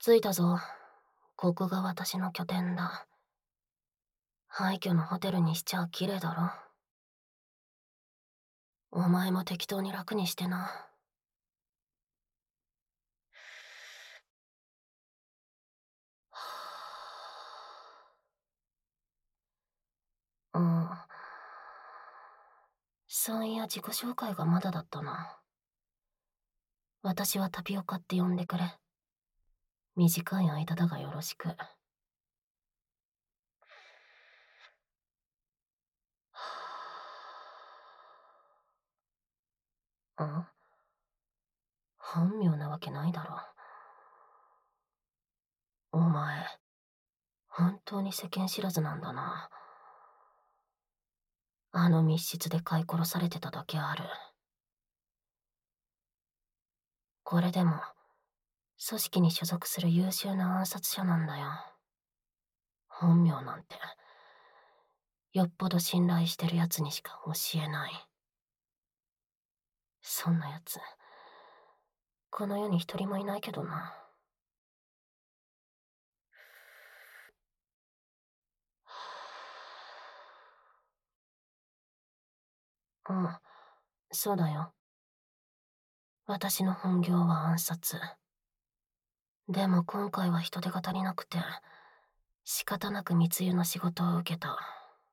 着いたぞ。ここが私の拠点だ。廃墟のホテルにしちゃ綺麗だろ。お前も適当に楽にしてな。うん。そういや自己紹介がまだだったな。私はタピオカって呼んでくれ。短い間だがよろしく。ん本名なわけないだろ。お前、本当に世間知らずなんだな。あの密室で飼い殺されてただけある。これでも、組織に所属する優秀な暗殺者なんだよ。本名なんて、よっぽど信頼してる奴にしか教えない。そんな奴、この世に一人もいないけどな。うん、そうだよ。私の本業は暗殺。でも今回は人手が足りなくて、仕方なく密輸の仕事を受けた。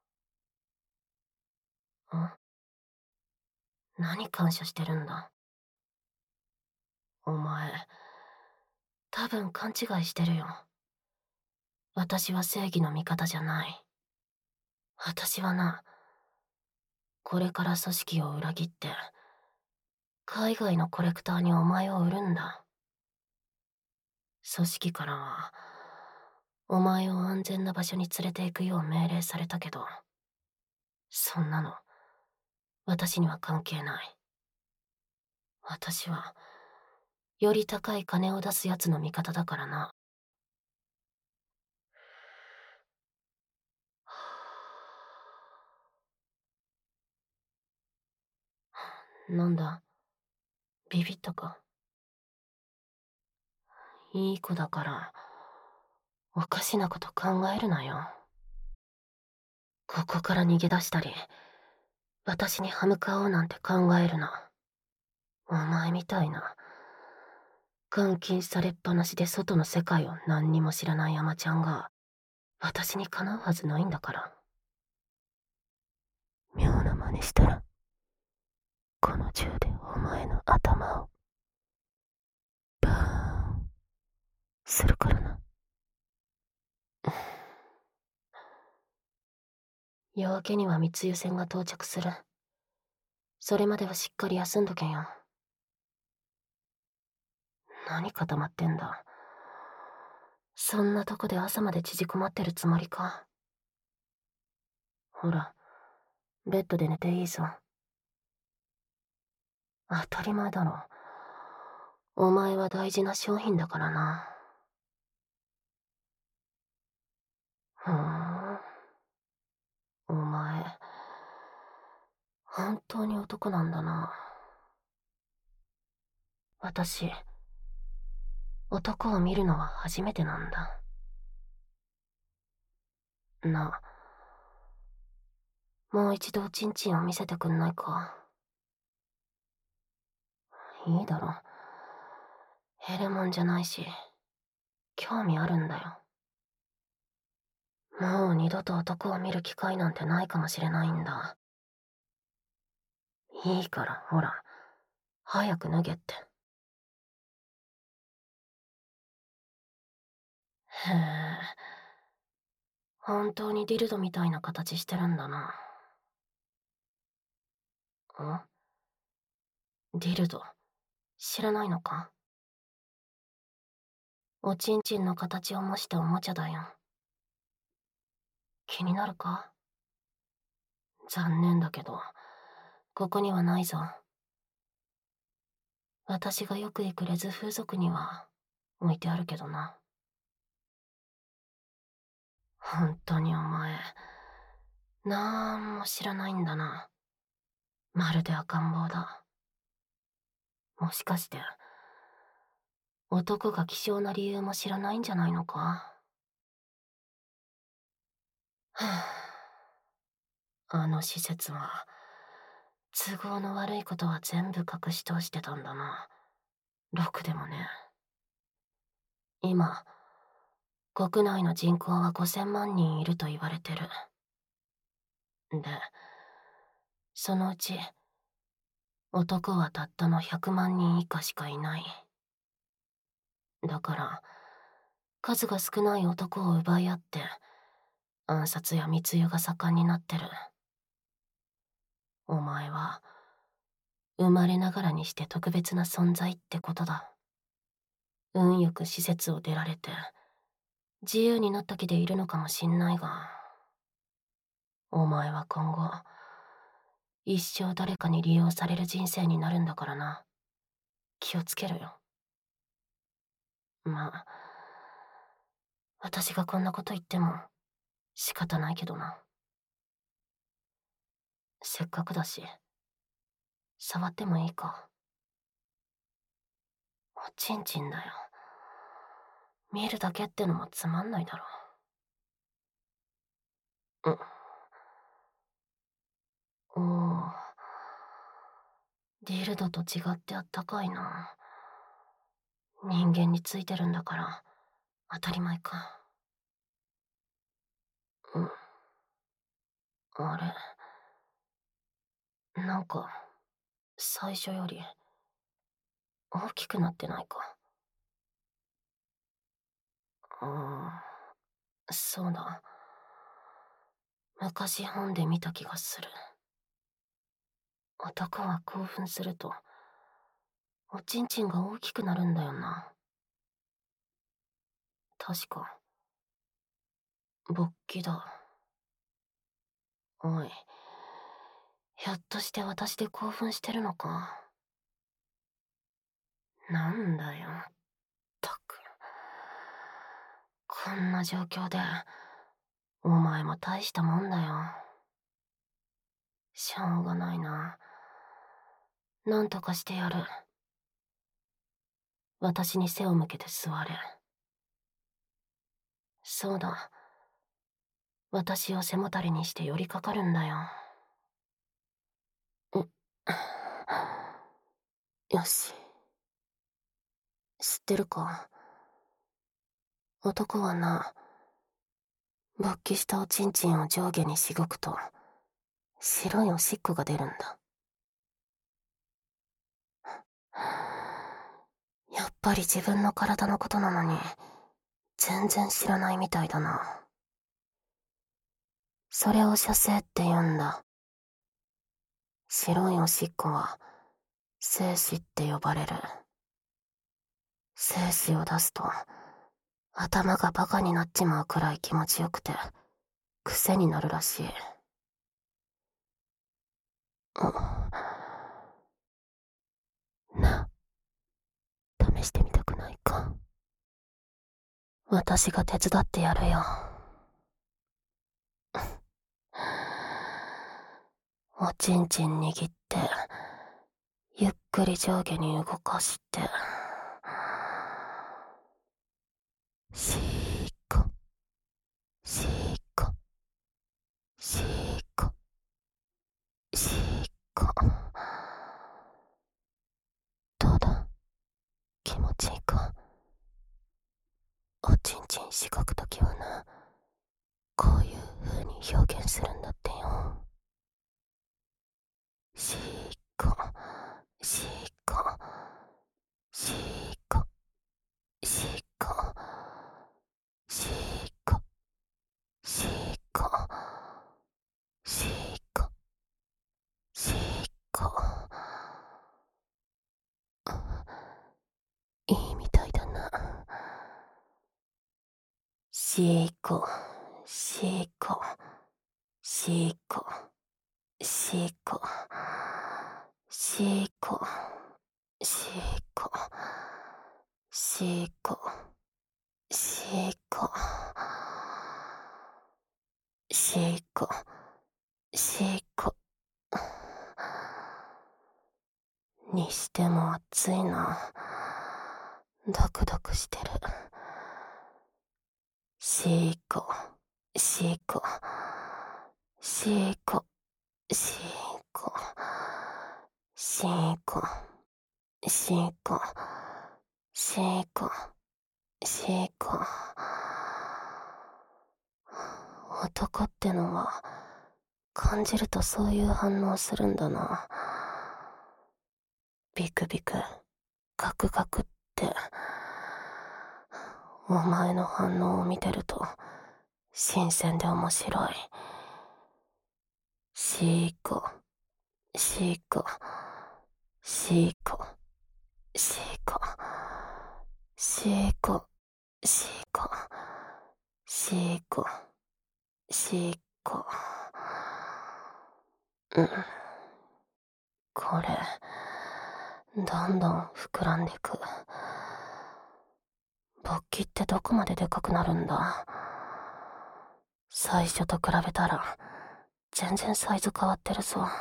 何感謝してるんだ。お前、多分勘違いしてるよ。私は正義の味方じゃない。私はな、これから組織を裏切って、海外のコレクターにお前を売るんだ。組織からは、お前を安全な場所に連れて行くよう命令されたけど、そんなの、私には関係ない。私は、より高い金を出す奴の味方だからな。なんだ、ビビったか。いい子だから、おかしなこと考えるなよ。ここから逃げ出したり、私に歯向かおうなんて考えるな。お前みたいな、監禁されっぱなしで外の世界を何にも知らない山ちゃんが、私にかなうはずないんだから。妙な真似したら、この銃でお前の頭を、バーン、するからな。夜明けには密輸船が到着する。それまではしっかり休んどけんよ。何固まってんだ。そんなとこで朝まで縮こまってるつもりか。ほら、ベッドで寝ていいぞ。当たり前だろ。お前は大事な商品だからな。ふーん。お前、本当に男なんだな。私、男を見るのは初めてなんだ。な、もう一度おちんちんを見せてくんないか。いいだろ。減るもんじゃないし、興味あるんだよ。もう二度と男を見る機会なんてないかもしれないんだ。いいから、ほら、早く脱げって。へえ、本当にディルドみたいな形してるんだな。ディルド、知らないのか？おちんちんの形を模したおもちゃだよ。気になるか？残念だけど、ここにはないぞ。私がよく行くレズ風俗には置いてあるけどな。本当にお前、なんも知らないんだな。まるで赤ん坊だ。もしかして、 男が希少な理由も知らないんじゃないのか。あの施設は、都合の悪いことは全部隠し通してたんだな。ろくでもね。今、国内の人口は5000万人いると言われてる。で、そのうち、男はたったの100万人以下しかいない。だから、数が少ない男を奪い合って、暗殺や密輸が盛んになってる。お前は、生まれながらにして特別な存在ってことだ。運よく施設を出られて、自由になった気でいるのかもしんないが、お前は今後、一生誰かに利用される人生になるんだからな。気をつけろよ。まあ、私がこんなこと言っても仕方ないけどな。せっかくだし、触ってもいいか。おちんちんだよ。見るだけってのもつまんないだろ。おお、ディルドと違ってあったかいな。人間についてるんだから当たり前か。あれ、なんか最初より大きくなってないか。そうだ。昔本で見た気がする。男は興奮するとおちんちんが大きくなるんだよな。確か勃起だ。おい、ひょっとして私で興奮してるのか。なんだよ、ったく。こんな状況でお前も大したもんだよ。しょうがないな。なんとかしてやる。私に背を向けて座れ。そうだ。私を背もたれにして寄りかかるんだよ。よし。知ってるか？男はな、勃起したおちんちんを上下にしごくと、白いおしっこが出るんだ。やっぱり自分の体のことなのに、全然知らないみたいだな。それを射精って言うんだ。白いおしっこは、精子って呼ばれる。精子を出すと、頭がバカになっちまうくらい気持ちよくて、癖になるらしい。な、試してみたくないか？私が手伝ってやるよ。おちんちん握って、ゆっくり上下に動かして、しーこ、しーこ、しーこ、しーこ。どうだ？気持ちいいか？おちんちんしごくときはな、こういう風に表現するんだってよ。しーこ、しーこ、しーこ、しーこ、しーこ、しーこ、しーこ、しーこ。いいみたいだな。しーこ、しーこ、しーこ、しーこ、しーこ、しーこ、しーこ、しーこ、しーこ、しーこ。にしても暑いな。 ドクドクしてる。シーコ、シーコ、シーコ、シーコ、シーコ、シーコ、シーコ、シーコ。男ってのは感じるとそういう反応するんだな。ビクビク、ガクガクって。お前の反応を見てると新鮮で面白い。シーコ、シーコ、シーコ、シーコ、シーコ、シーコ、シーコ、シーコ。うん。これ、どんどん膨らんでく。勃起ってどこまででかくなるんだ。最初と比べたら、全然サイズ変わってるぞ。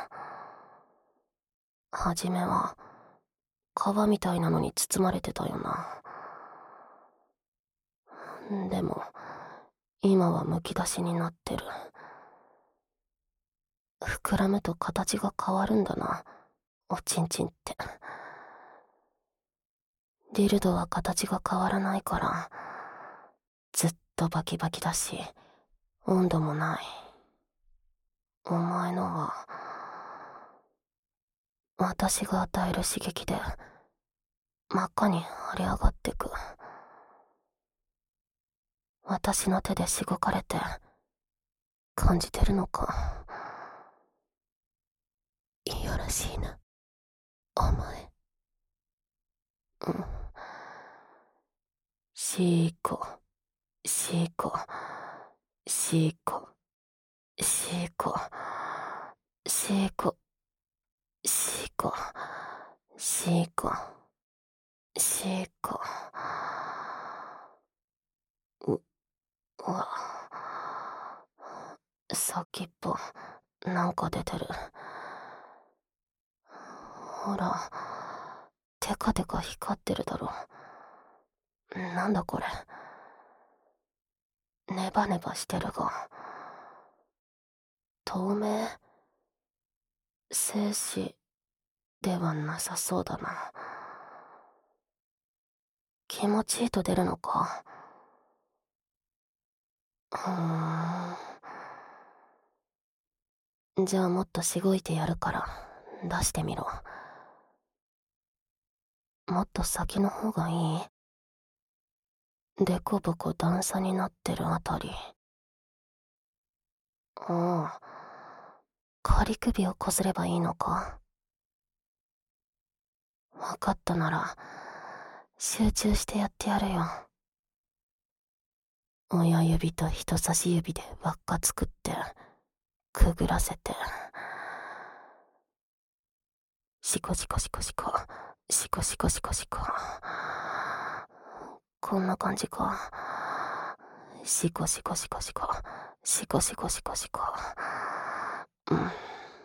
はじめは、皮みたいなのに包まれてたよな。でも、今はむき出しになってる。膨らむと形が変わるんだな、おちんちんって。ディルドは形が変わらないから、ずっとバキバキだし、温度もない。お前のは、私が与える刺激で、真っ赤に腫れ上がってく。私の手でしごかれて、感じてるのか。いやらしいな、お前。うん。シーコ、シーコ、シーコ、シーコ、シーコ、シーコ、シーコ、シーコ。う、うわ。先っぽ、なんか出てる。ほら、テカテカ光ってるだろ。なんだこれ。ネバネバしてるが。透明？精子ではなさそうだな。気持ちいいと出るのか。じゃあもっとしごいてやるから出してみろ。もっと先の方がいい？でこぼこ段差になってるあたり。ああ、仮首をこすればいいのか。わかったなら集中してやってやるよ。親指と人差し指で輪っか作ってくぐらせて、シコシコシコシコ、シコシコシコシコ。こんな感じか。シコシコシコシコ、シコシコシコシコ。うん。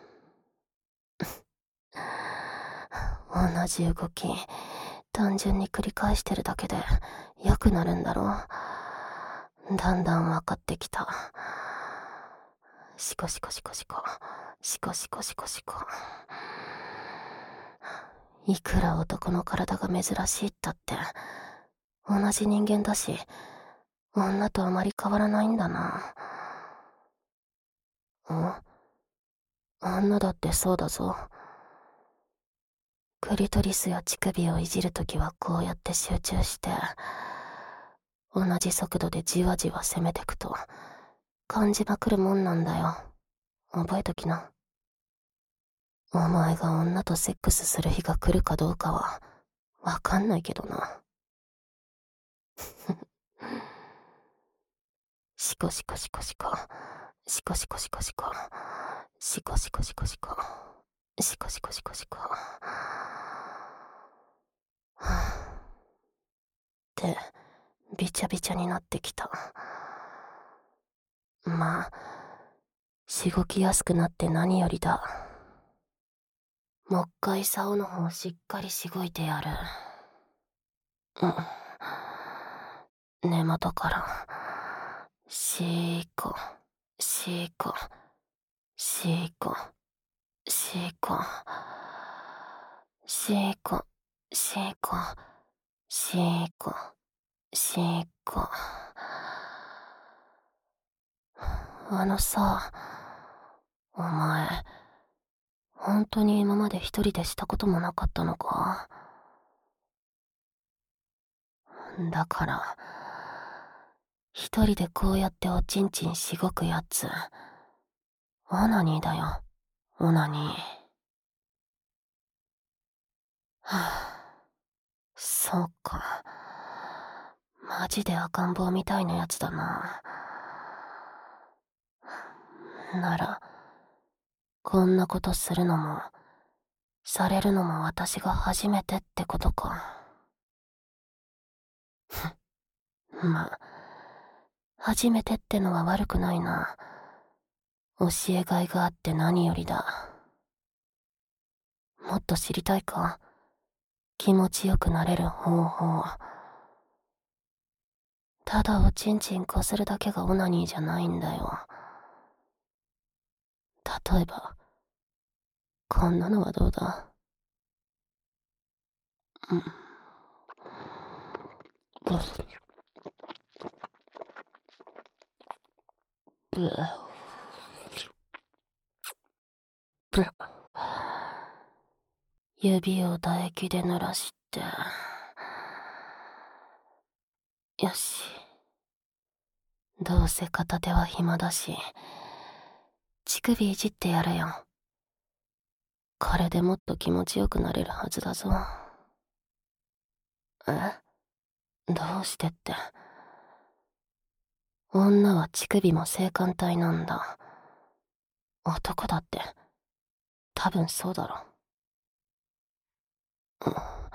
同じ動き、単純に繰り返してるだけで良くなるんだろう。だんだん分かってきた。シコシコシコシコ、シコシコシコシコ。いくら男の体が珍しいったって、同じ人間だし、女とあまり変わらないんだな。女だってそうだぞ。クリトリスや乳首をいじるときはこうやって集中して、同じ速度でじわじわ攻めてくと、感じまくるもんなんだよ。覚えときな。お前が女とセックスする日が来るかどうかは、わかんないけどな。シコシコシコシコ、シコシコシコシコ、シコシコシコシコ、シコシコシコシコ。ってびちゃびちゃになってきた。まあ、しごきやすくなって何よりだ。もっかい竿の方しっかりしごいてやる。 根元からシーコシーコシーコシーコシーコシーコシーコシーコ。あのさ、お前本当に今まで一人でしたこともなかったのか？だから一人でこうやっておちんちんしごくやつ、オナニーだよ、オナニー。はぁ、そうか。マジで赤ん坊みたいなやつだな。なら、こんなことするのも、されるのも私が初めてってことか。まあ、初めてってのは悪くないな。教えがいがあって何よりだ。もっと知りたいか？気持ちよくなれる方法。ただおちんちんこするだけがオナニーじゃないんだよ。例えば、こんなのはどうだ？うん。ブブ指を唾液で濡らして。よし。どうせ片手は暇だし、乳首いじってやるよ。これでもっと気持ちよくなれるはずだぞ。え？どうしてって。女は乳首も性感帯なんだ。男だって多分そうだろ。うん、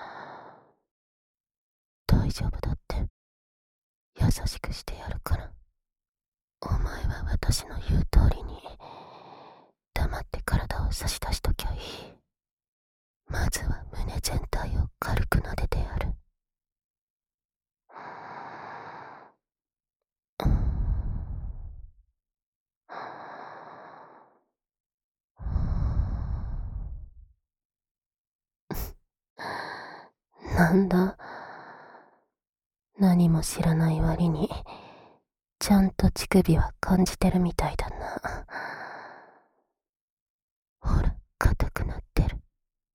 大丈夫だって。優しくしてやるから。お前は私の言う通りに黙って体を差し出しときゃいい。まずは胸全体を軽く撫でてやる。なんだ、何も知らない割にちゃんと乳首は感じてるみたいだな。ほら、硬くなってる。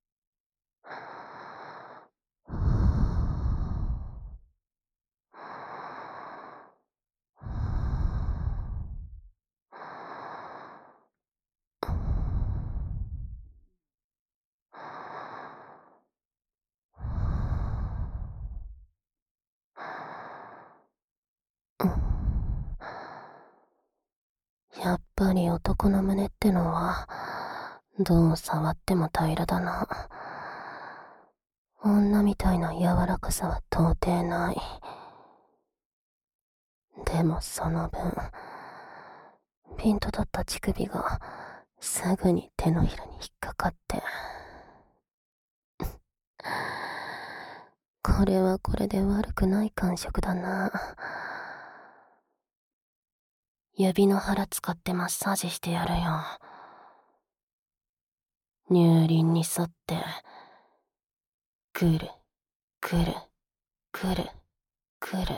やっぱり男の胸ってのはどう触っても平らだな。女みたいな柔らかさは到底ない。でもその分、ピンと立った乳首がすぐに手のひらに引っかかって。これはこれで悪くない感触だな。指の腹使ってマッサージしてやるよ。乳輪に沿って、くる、くる、くる、くる、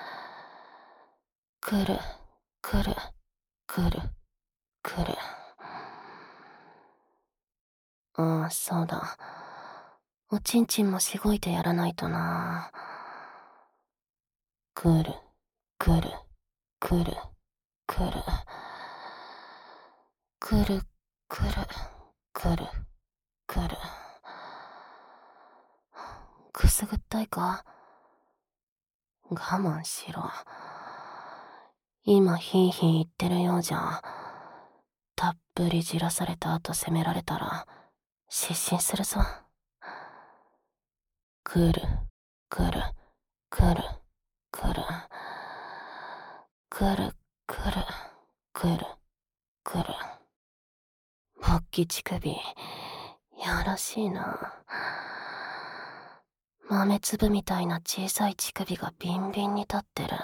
くる、くる、くる、くる。ああ、そうだ。おちんちんもしごいてやらないとな。くる、くる、くる、くる、くる、くる、くる、くる。くすぐったいか？我慢しろ。今ヒーヒー言ってるようじゃ、たっぷりじらされた後責められたら失神するぞ。くる、くる、くる、くる、くる、くる、くる、くる。勃起乳首、やらしいな。 豆粒みたいな小さい乳首がビンビンに立ってる。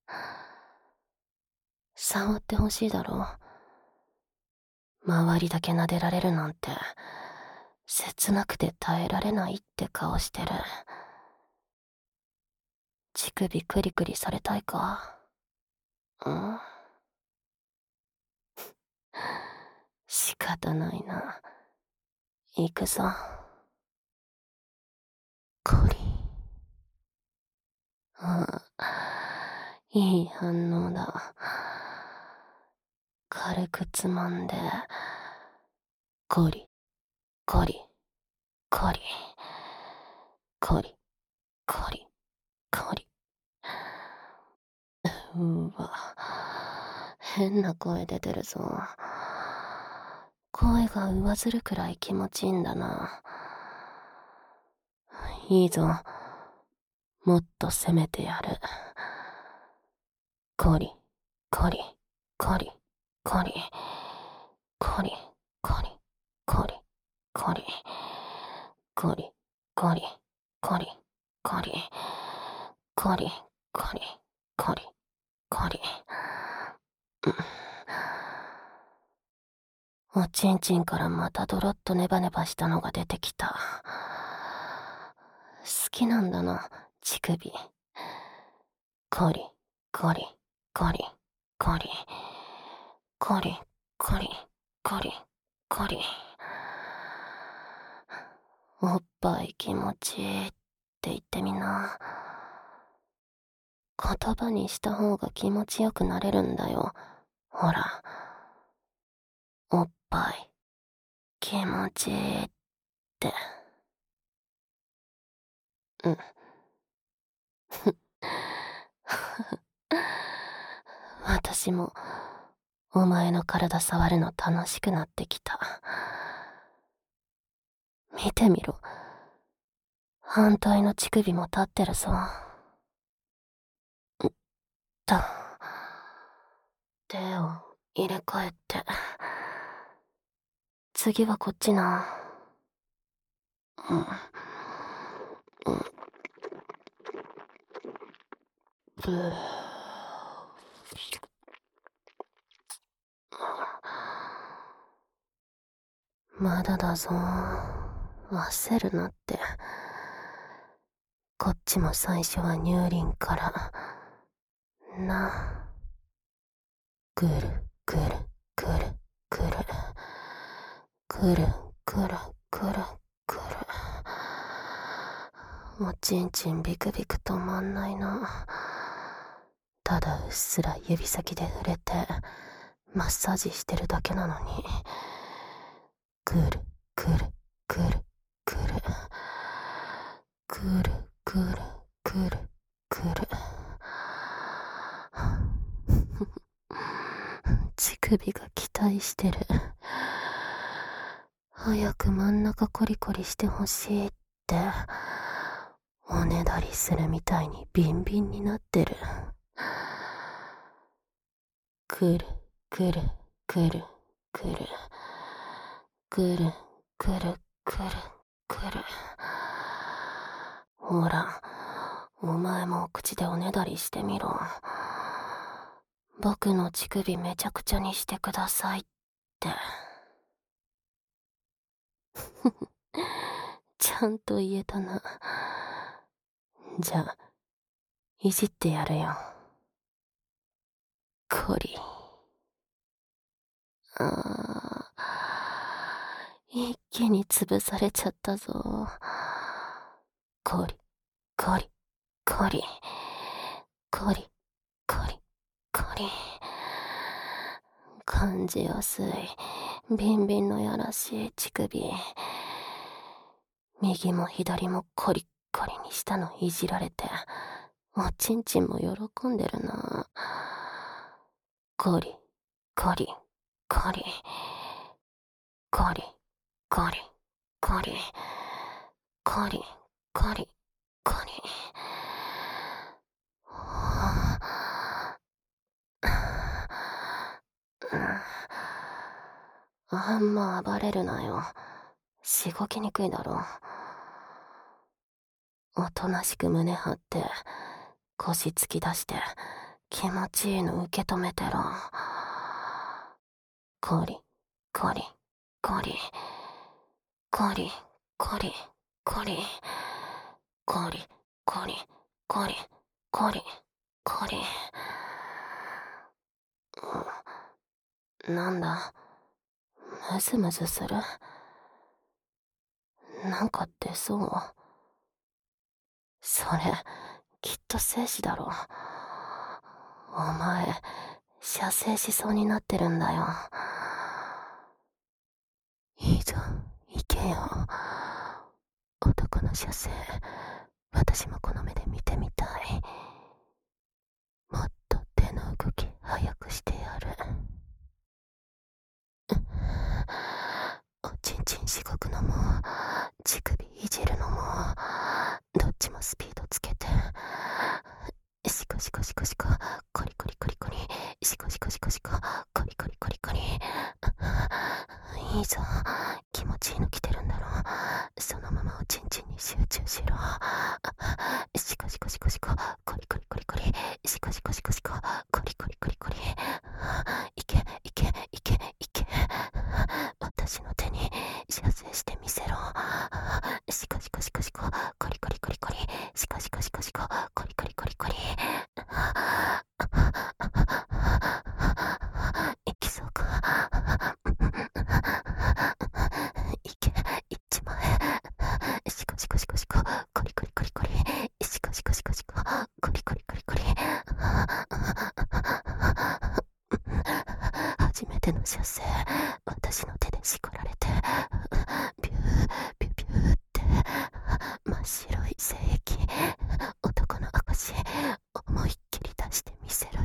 触ってほしいだろ。周りだけ撫でられるなんて切なくて耐えられないって顔してる。乳首クリクリされたいか？仕方ないな。行くぞ。コリ。いい反応だ。軽くつまんで、コリ、コリ、コリ、コリ、コリ、コリ。わ、変な声出てるぞ。声が上ずるくらい気持ちいいんだな。いいぞ。もっと攻めてやる。コリ、コリ、コリ、コリ、コリ、コリ、コリ、コリ、コリ、コリ、コリ、コリ、コリ、コリ、コリ、コリ。おちんちんからまたドロッとネバネバしたのが出てきた。好きなんだな、乳首。コリ、コリ、コリ、コリ、コリ、コリ、コリ、コリ。おっぱい気持ちいいって言ってみな。言葉にした方が気持ちよくなれるんだよ。ほら。おっぱい気持ちいいって。私もお前の体触るの楽しくなってきた。見てみろ。反対の乳首も立ってるぞ。手を入れ替えて。次はこっちな。ブー。まだだぞ。焦るなって。こっちも最初は乳輪からな。ぐるぐるぐるぐるぐるぐるぐるぐる。おちんちんビクビク止まんないな。ただうっすら指先で触れてマッサージしてるだけなのに。ぐるぐるぐるぐるぐるぐるぐるぐる。乳首が期待してる。早く真ん中コリコリしてほしいっておねだりするみたいにビンビンになってる。くるくるくるくるくるくるくるくる。ほら、お前も口でおねだりしてみろ。僕の乳首めちゃくちゃにしてくださいって。ちゃんと言えたな。じゃあ、いじってやるよ。コリ。一気に潰されちゃったぞ。コリ、コリ、コリ、コリ、コリ、コリ。感じやすい、ビンビンのやらしい乳首。右も左もコリッコリにしたのいじられて、おちんちんも喜んでるな。コリ、コリ、コリ、コリ、コリ、コリ、コリ、コリ、コリ。あんま暴れるなよ。しごきにくいだろ。 おとなしく胸張って腰突き出して気持ちいいの受け止めてろ。コリコリコリコリコリコリコリコリコリコリコリ。なんだ、ムズムズする。なんか出そう。それ、きっと生死だろ。お前、射精しそうになってるんだよ。いいぞ、行けよ。男の射精、私もこの目で見てみたい。もっと手の動き早くしてやる。おちんちんしごくのも、乳首いじるのも、どっちもスピードつけて。シコシコシコシコ、コリコリコリコリ、シコシコシコシコ、コリコリコリコリ。いいぞ、気持ちいいの来てるんだろ。そのままおちんちんに集中しろ。シコシコシコシコ、コリコリコリコリ、シコシコシコシコ、コリコリコリコリ。いけいけいけいけ。私の手に射精してみせろ。シコシコシコシコ、コリコリコリコリ、シコシコシコシコ、コリコリコリコリ。いきそうか。いけ、いっちまえ。シコシコシコシコ、コリコリコリコリ、シコシコシコシコ、コリコリコリコリ。初めての射精、私の手でしこられて、ビュービュービューって真っ白い精液、男の証思いっきり出してみせろよ。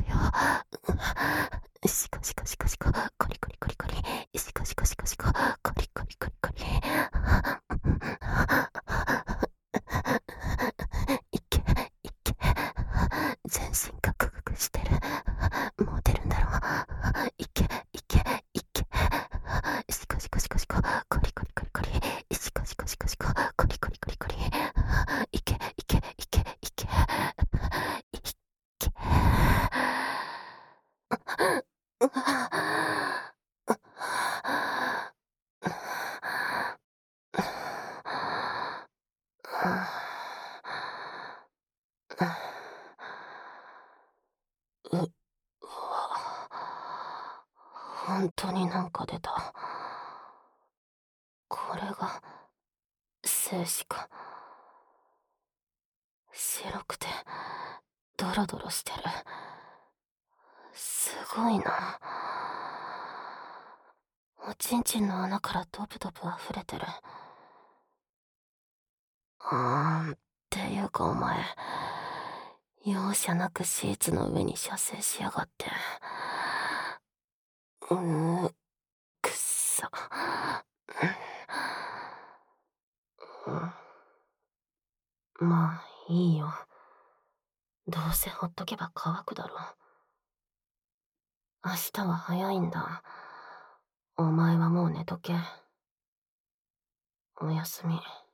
シコシコシコシコ、コリコリコリコリ、シコシコシコシコ、コリコリコリコリ。いけいけ、全身ガクガクしてる。モテるんだろ。いけいけいけ。シコシコシコシコ、コリコリコリコリ、シコシコシコシコ、コリコリコリコリ。いけいけいけいけいけ。うわ、う、うわ、本当になんか出た。これが精子か。白くてドロドロしてる。すごいな。おちんちんの穴からドブドブ溢れてる。っていうかお前、容赦なくシーツの上に射精しやがって。くっさ。まあいいよ。どうせほっとけば乾くだろ。明日は早いんだ。お前はもう寝とけ。おやすみ。